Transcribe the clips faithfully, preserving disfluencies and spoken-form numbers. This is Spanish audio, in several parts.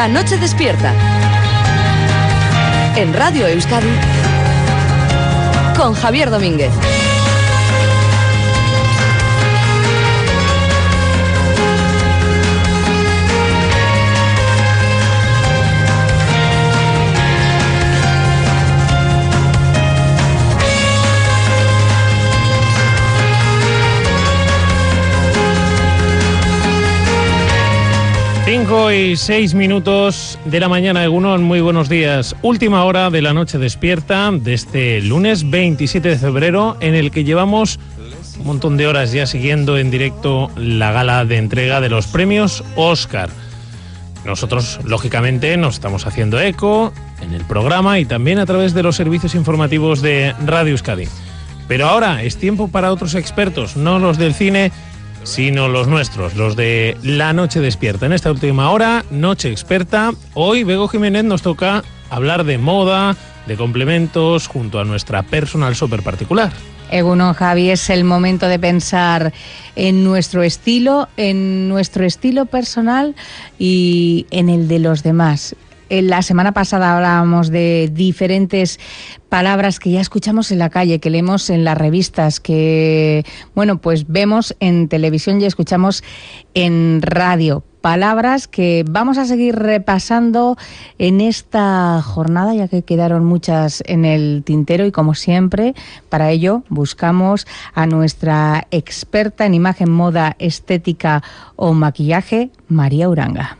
La noche despierta. En Radio Euskadi con Javier Domínguez. Cinco y seis minutos de la mañana, Egunon, muy buenos días. Última hora de la noche despierta de este lunes veintisiete de febrero, en el que llevamos un montón de horas ya siguiendo en directo la gala de entrega de los premios Oscar. Nosotros, lógicamente, nos estamos haciendo eco en el programa y también a través de los servicios informativos de Radio Euskadi. Pero ahora es tiempo para otros expertos, no los del cine, sino los nuestros, los de La Noche Despierta. En esta última hora, Noche Experta. Hoy, Bego Jiménez, nos toca hablar de moda, de complementos, junto a nuestra personal shopper particular. Egunon, Javi, es el momento de pensar en nuestro estilo, en nuestro estilo personal y en el de los demás. La semana pasada hablábamos de diferentes palabras que ya escuchamos en la calle, que leemos en las revistas, que, bueno, pues vemos en televisión y escuchamos en radio. Palabras que vamos a seguir repasando en esta jornada, ya que quedaron muchas en el tintero y, como siempre, para ello buscamos a nuestra experta en imagen, moda, estética o maquillaje, María Uranga.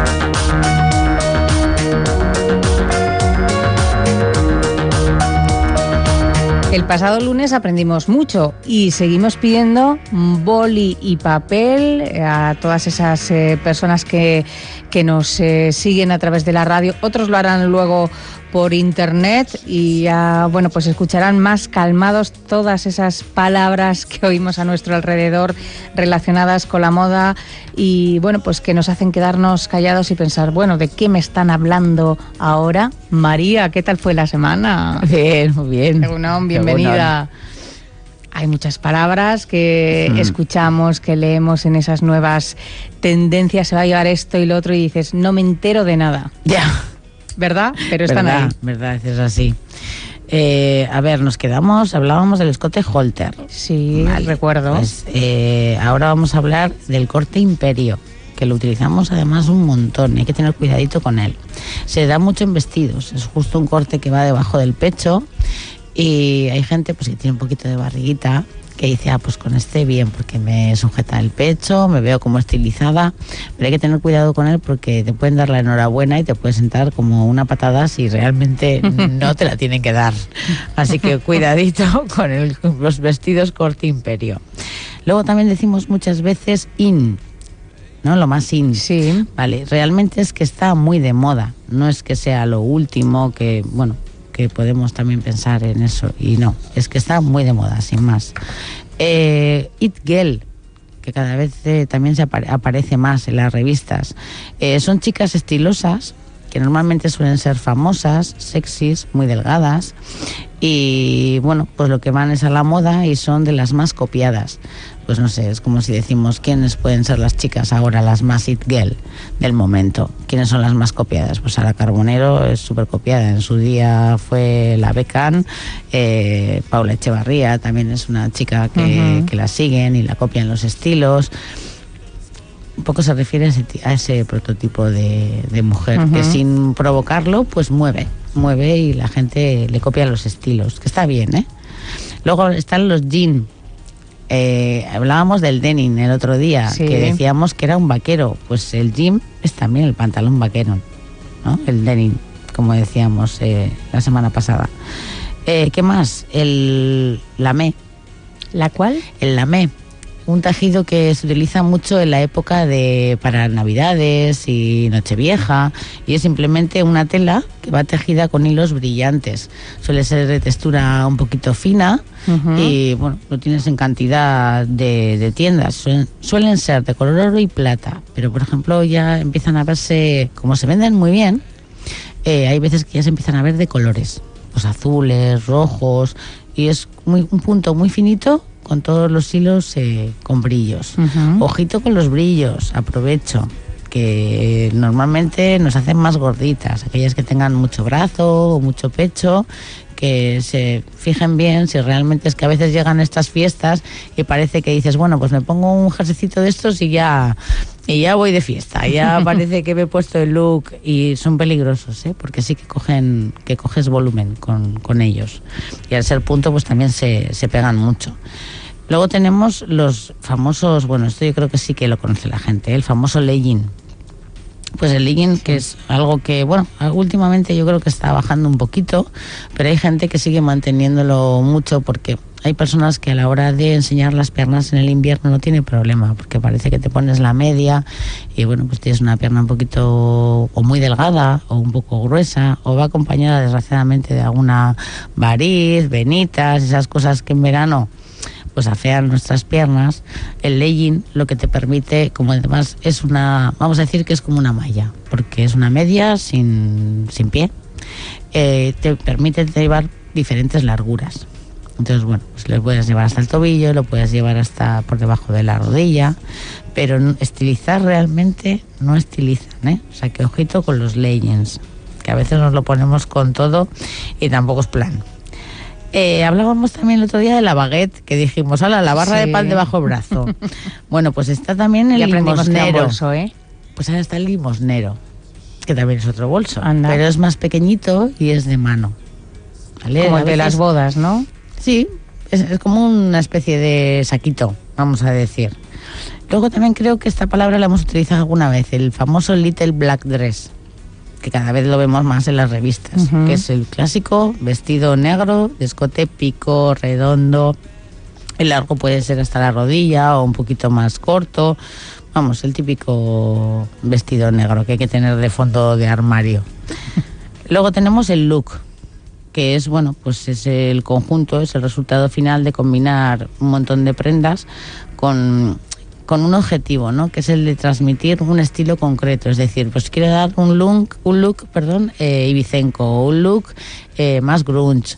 El pasado lunes aprendimos mucho y seguimos pidiendo boli y papel a todas esas eh, personas que, que nos eh, siguen a través de la radio. Otros lo harán luego por internet y ya, bueno, pues escucharán más calmados todas esas palabras que oímos a nuestro alrededor relacionadas con la moda y, bueno, pues que nos hacen quedarnos callados y pensar, bueno, ¿de qué me están hablando ahora? María, ¿qué tal fue la semana? Bien, muy bien. Egunon, bienvenida. Hay muchas palabras que mm. escuchamos, que leemos en esas nuevas tendencias, se va a llevar esto y lo otro y dices, no me entero de nada. Ya. ¿Verdad? Pero están ¿verdad? ahí. Verdad, es así. Eh, a ver, nos quedamos, hablábamos del escote halter. Sí, vale, recuerdo. Pues, eh, ahora vamos a hablar del corte imperio, que lo utilizamos además un montón, hay que tener cuidadito con él. Se da mucho en vestidos, es justo un corte que va debajo del pecho y hay gente pues que tiene un poquito de barriguita que dice, ah, pues con este bien, porque me sujeta el pecho, me veo como estilizada, pero hay que tener cuidado con él porque te pueden dar la enhorabuena y te puedes sentar como una patada si realmente no te la tienen que dar. Así que cuidadito con el, los vestidos corte imperio. Luego también decimos muchas veces in, ¿no? Lo más in. Sí. Vale, realmente es que está muy de moda, no es que sea lo último, que, bueno, que podemos también pensar en eso, y no, es que está muy de moda, sin más. Eh, It Girl, que cada vez eh, también se apare- aparece más en las revistas. Eh, son chicas estilosas, que normalmente suelen ser famosas, sexys, muy delgadas, y bueno, pues lo que van es a la moda y son de las más copiadas. Pues no sé, es como si decimos, ¿quiénes pueden ser las chicas ahora, las más it girl del momento? ¿Quiénes son las más copiadas? Pues Sara Carbonero es súper copiada, en su día fue la Beckham, eh, Paula Echevarría también es una chica que, uh-huh. que la siguen y la copian los estilos. Un poco se refiere a ese, a ese prototipo de, de mujer, uh-huh. que sin provocarlo, pues mueve, mueve y la gente le copia los estilos, que está bien, ¿eh? Luego están los jeans. Eh, hablábamos del denim el otro día, sí. que decíamos que era un vaquero, pues el jean es también el pantalón vaquero, ¿no? El denim, como decíamos eh, la semana pasada. Eh, ¿Qué más? El lamé. ¿La cuál? El lamé, un tejido que se utiliza mucho en la época de para Navidades y Nochevieja, y es simplemente una tela que va tejida con hilos brillantes. Suele ser de textura un poquito fina, uh-huh. y bueno, lo tienes en cantidad de, de tiendas. Suelen, suelen ser de color oro y plata, pero por ejemplo ya empiezan a verse, como se venden muy bien, eh, hay veces que ya se empiezan a ver de colores, pues azules, rojos, y es muy, un punto muy finito con todos los hilos eh, con brillos. Uh-huh. Ojito con los brillos, aprovecho, que normalmente nos hacen más gorditas, aquellas que tengan mucho brazo o mucho pecho, que se fijen bien si realmente es que a veces llegan estas fiestas y parece que dices, bueno, pues me pongo un jerseycito de estos y ya y ya voy de fiesta, ya parece que me he puesto el look, y son peligrosos, ¿eh? Porque sí que cogen que coges volumen con, con ellos, y al ser punto pues también se, se pegan mucho. Luego tenemos los famosos, bueno, esto yo creo que sí que lo conoce la gente, ¿eh? El famoso legging. Pues el legging, que es algo que, bueno, últimamente yo creo que está bajando un poquito, pero hay gente que sigue manteniéndolo mucho, porque hay personas que a la hora de enseñar las piernas en el invierno no tiene problema, porque parece que te pones la media y, bueno, pues tienes una pierna un poquito o muy delgada o un poco gruesa, o va acompañada desgraciadamente de alguna variz, venitas, esas cosas que en verano pues afean nuestras piernas. El legging lo que te permite, como además es una, vamos a decir que es como una malla, porque es una media sin, sin pie, eh, te permite llevar diferentes larguras. Entonces, bueno, pues lo puedes llevar hasta el tobillo, lo puedes llevar hasta por debajo de la rodilla, pero estilizar realmente no estilizan, ¿eh? O sea, que ojito con los leggings, que a veces nos lo ponemos con todo y tampoco es plan. Eh, hablábamos también el otro día de la baguette, que dijimos, ala, la barra sí. de pan debajo del brazo. Bueno, pues está también el limosnero. Bolso, ¿eh? Pues ahora está el limosnero, que también es otro bolso, Anda. Pero es más pequeñito y es de mano. ¿Vale? Como a el de veces, las bodas, ¿no? Sí, es, es como una especie de saquito, vamos a decir. Luego también creo que esta palabra la hemos utilizado alguna vez, el famoso little black dress, que cada vez lo vemos más en las revistas, uh-huh. que es el clásico vestido negro, de escote pico, redondo, el largo puede ser hasta la rodilla o un poquito más corto, vamos, el típico vestido negro que hay que tener de fondo de armario. Luego tenemos el look, que es, bueno, pues es el conjunto, es el resultado final de combinar un montón de prendas con... con un objetivo, ¿no? Que es el de transmitir un estilo concreto, es decir, pues quiero dar un look, un look, perdón, eh, ibicenco, o un look eh, más grunge,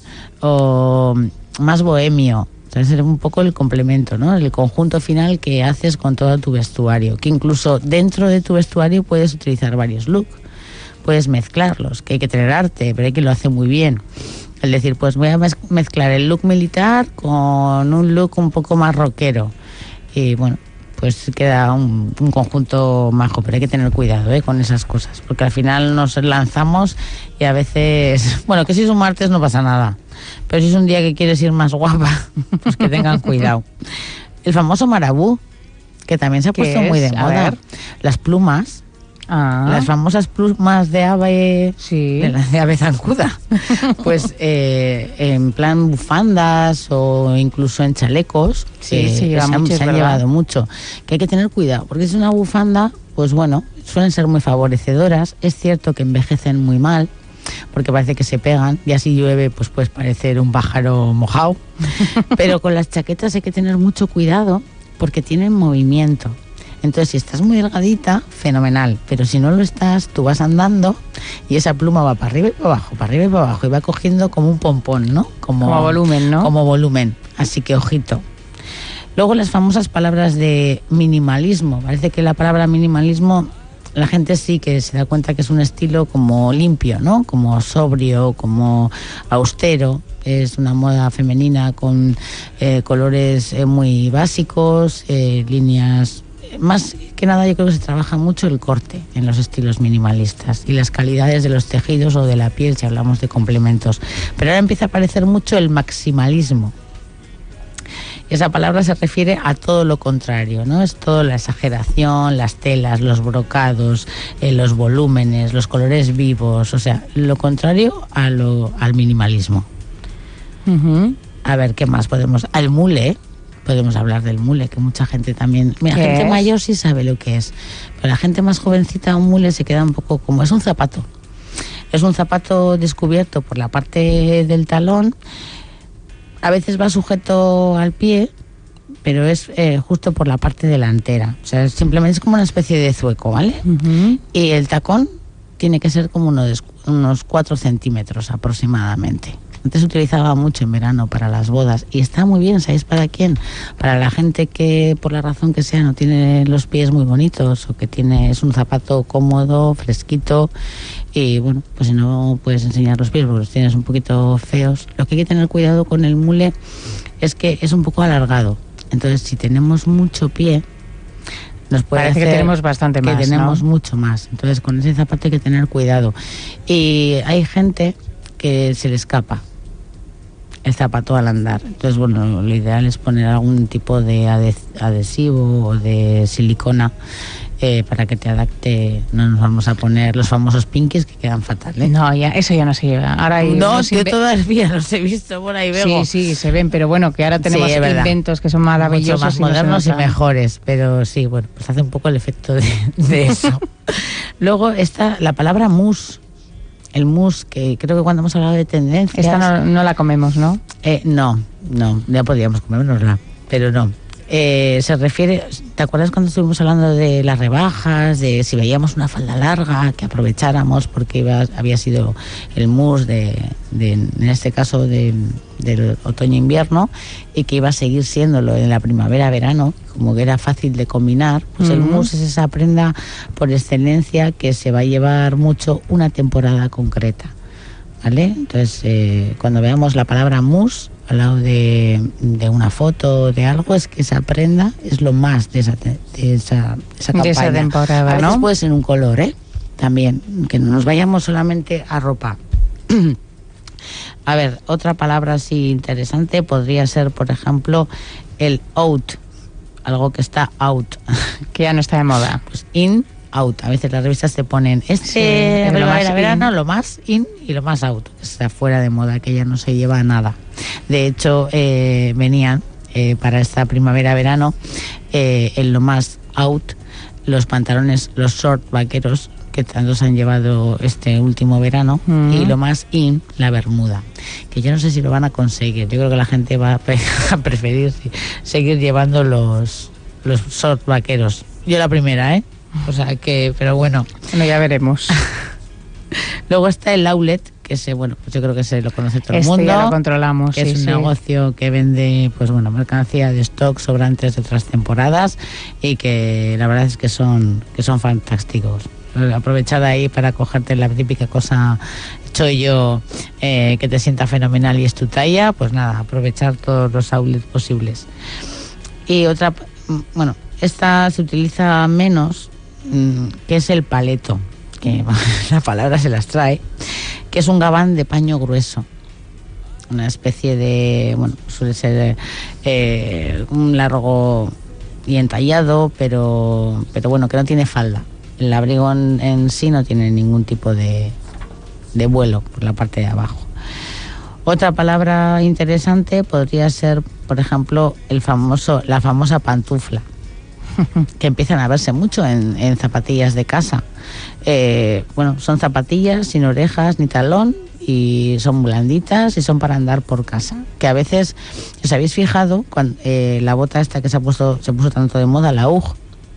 o más bohemio. Entonces es un poco el complemento, ¿no? El conjunto final que haces con todo tu vestuario, que incluso dentro de tu vestuario puedes utilizar varios looks, puedes mezclarlos, que hay que tener arte, pero hay quien lo hace muy bien. Es decir, pues voy a mezclar el look militar con un look un poco más rockero, y bueno, pues queda un, un conjunto majo, pero hay que tener cuidado ¿eh? con esas cosas, porque al final nos lanzamos y a veces, bueno, que si es un martes no pasa nada, pero si es un día que quieres ir más guapa, pues que tengan cuidado. El famoso marabú, que también se ha puesto muy de moda, las plumas. Ah. Las famosas plumas de ave, sí. de, la, de ave zancuda, pues eh, en plan bufandas o incluso en chalecos, sí, eh, se, lleva se, mucho, han, se han llevado mucho, que hay que tener cuidado, porque es una bufanda, pues bueno, suelen ser muy favorecedoras, es cierto que envejecen muy mal, porque parece que se pegan, y así llueve, pues puedes parecer un pájaro mojado, pero con las chaquetas hay que tener mucho cuidado, porque tienen movimiento. Entonces, si estás muy delgadita, fenomenal, pero si no lo estás, tú vas andando y esa pluma va para arriba y para abajo, para arriba y para abajo, y va cogiendo como un pompón, ¿no? Como, como volumen, ¿no? Como volumen, así que ojito. Luego las famosas palabras de minimalismo. Parece que la palabra minimalismo, la gente sí que se da cuenta que es un estilo como limpio, ¿no? Como sobrio, como austero. Es una moda femenina con eh, colores eh, muy básicos, eh, líneas... Más que nada yo creo que se trabaja mucho el corte en los estilos minimalistas y las calidades de los tejidos o de la piel si hablamos de complementos. Pero ahora empieza a aparecer mucho el maximalismo. Esa palabra se refiere a todo lo contrario, ¿no? Es toda la exageración, las telas, los brocados, eh, los volúmenes, los colores vivos, o sea, lo contrario a lo, al minimalismo. Uh-huh. A ver, ¿qué más podemos...? Al mule, podemos hablar del mule, que mucha gente también... Mira, gente es? mayor sí sabe lo que es, pero la gente más jovencita, un mule se queda un poco como... Es un zapato. Es un zapato descubierto por la parte del talón. A veces va sujeto al pie, pero es eh, justo por la parte delantera. O sea, simplemente es como una especie de zueco, ¿vale? Uh-huh. Y el tacón tiene que ser como uno de, unos cuatro centímetros aproximadamente. Antes se utilizaba mucho en verano para las bodas y está muy bien, ¿sabéis para quién? Para la gente que por la razón que sea no tiene los pies muy bonitos o que tiene es un zapato cómodo, fresquito y bueno, pues si no puedes enseñar los pies porque los tienes un poquito feos. Lo que hay que tener cuidado con el mule es que es un poco alargado. Entonces si tenemos mucho pie nos puede Parece hacer que tenemos bastante que más, tenemos ¿no? mucho más. Entonces con ese zapato hay que tener cuidado. Y hay gente que se le escapa el zapato al andar. Entonces, bueno, lo ideal es poner algún tipo de adhesivo o de silicona eh, para que te adapte. No nos vamos a poner los famosos pinkies que quedan fatal, ¿eh? No, ya, eso ya no se lleva. Ahora hay no, unos yo inve- todavía los he visto por ahí, veo. Sí, sí, se ven, pero bueno, que ahora tenemos Sí, es verdad. inventos que son maravillosos. Mucho más y no se modernos y notan. mejores, pero sí, bueno, pues hace un poco el efecto de, de eso. Luego está la palabra mousse. El mousse, que creo que cuando hemos hablado de tendencias... Esta no, no la comemos, ¿no? Eh, no, no, ya podríamos comérnosla, pero no. Eh, se refiere, ¿te acuerdas cuando estuvimos hablando de las rebajas, de si veíamos una falda larga, que aprovecháramos porque iba, había sido el mousse de, de, en este caso de, del otoño-invierno y que iba a seguir siéndolo en la primavera-verano, como que era fácil de combinar? Pues uh-huh. El mousse es esa prenda por excelencia que se va a llevar mucho una temporada concreta, ¿vale? Entonces, eh, cuando veamos la palabra mousse al lado de, de una foto de algo, es que esa prenda es lo más de esa, de esa, de esa campaña. De esa temporada, a veces ¿no? puede ser un color, ¿eh? También, que no nos vayamos solamente a ropa. A ver, otra palabra así interesante podría ser, por ejemplo, el out, algo que está out. Que ya no está de moda. Pues in, out. A veces las revistas te ponen este sí, primavera, verano, lo más in y lo más out. Está fuera de moda, que ya no se lleva nada. De hecho, eh, venían eh, para esta primavera-verano eh, en lo más out los pantalones, los short vaqueros, que tanto se han llevado este último verano, mm. y lo más in, la bermuda, que yo no sé si lo van a conseguir. Yo creo que la gente va a, pre- a preferir seguir llevando los, los short vaqueros. Yo la primera, ¿eh? O sea que, pero bueno. Bueno, ya veremos. Luego está el outlet, que ese, bueno, pues yo creo que se lo conoce todo este el mundo. Ya lo controlamos, que sí, es un sí. negocio que vende, pues bueno, mercancía de stock sobrantes de otras temporadas y que la verdad es que son, que son fantásticos. Aprovechar ahí para cogerte la típica cosa chollo eh, que te sienta fenomenal y es tu talla, pues nada, aprovechar todos los outlets posibles. Y otra, bueno, esta se utiliza menos, mmm, que es el paleto, que la palabra se las trae, que es un gabán de paño grueso, una especie de, bueno, suele ser eh, un largo y entallado, pero, pero bueno, que no tiene falda. El abrigo en, en sí no tiene ningún tipo de, de vuelo por la parte de abajo. Otra palabra interesante podría ser, por ejemplo, el famoso, la famosa pantufla, que empiezan a verse mucho en, en zapatillas de casa. Eh, bueno, son zapatillas sin orejas ni talón y son blanditas y son para andar por casa. Que a veces, ¿os habéis fijado cuando eh, la bota esta que se ha puesto, se puso tanto de moda, la U G?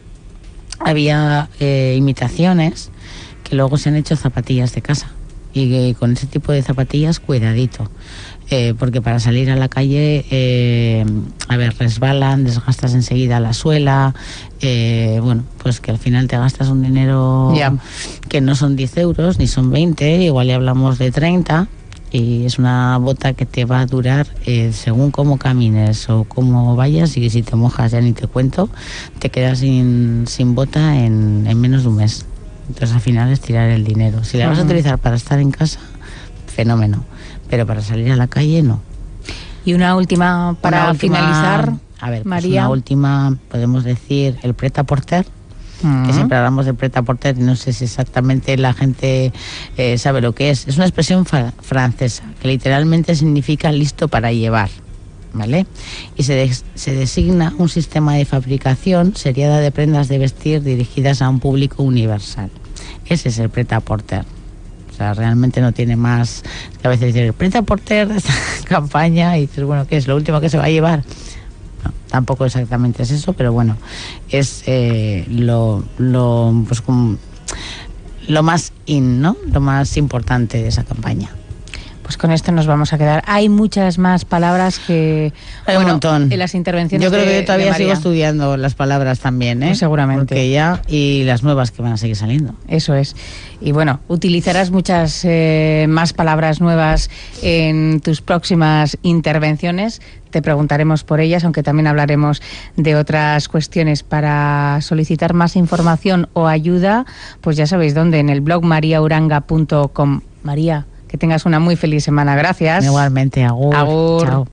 Había eh, imitaciones que luego se han hecho zapatillas de casa y que con ese tipo de zapatillas cuidadito, eh, porque para salir a la calle eh, a ver, resbalan, desgastas enseguida la suela, eh, bueno, pues que al final te gastas un dinero yeah. que no son diez euros ni son veinte, igual ya hablamos de treinta. Y es una bota que te va a durar eh, según cómo camines o cómo vayas, y si te mojas ya ni te cuento, te quedas sin, sin bota en, en menos de un mes. Entonces al final es tirar el dinero. Si la vas a utilizar para estar en casa, fenómeno, pero para salir a la calle no. Y una última para una última, finalizar, a ver, María. Pues una última, podemos decir el pret-à-porter. Uh-huh. Que siempre hablamos de pret-à-porter y no sé si exactamente la gente eh, sabe lo que es. Es una expresión fa- francesa que literalmente significa listo para llevar, ¿vale? Y se, de- se designa un sistema de fabricación seriada de prendas de vestir dirigidas a un público universal. Ese es el pret-à-porter. O sea, realmente no tiene más. Que a veces dicen el pret-à-porter de esta campaña y dices, bueno, ¿qué es lo último que se va a llevar? No, tampoco exactamente es eso, pero bueno, es eh, lo, lo, pues, como, lo más in, ¿no? Lo más importante de esa campaña. Pues con esto nos vamos a quedar. Hay muchas más palabras que... Hay bueno, un montón. En las intervenciones Yo creo de, que todavía de sigo estudiando las palabras también, ¿eh? Pues seguramente. Porque ya, y las nuevas que van a seguir saliendo. Eso es. Y bueno, utilizarás muchas eh, más palabras nuevas en tus próximas intervenciones. Te preguntaremos por ellas, aunque también hablaremos de otras cuestiones. Para solicitar más información o ayuda, pues ya sabéis dónde, en el blog mariauranga punto com. María, que tengas una muy feliz semana. Gracias. Igualmente, agur. Agur. Chao.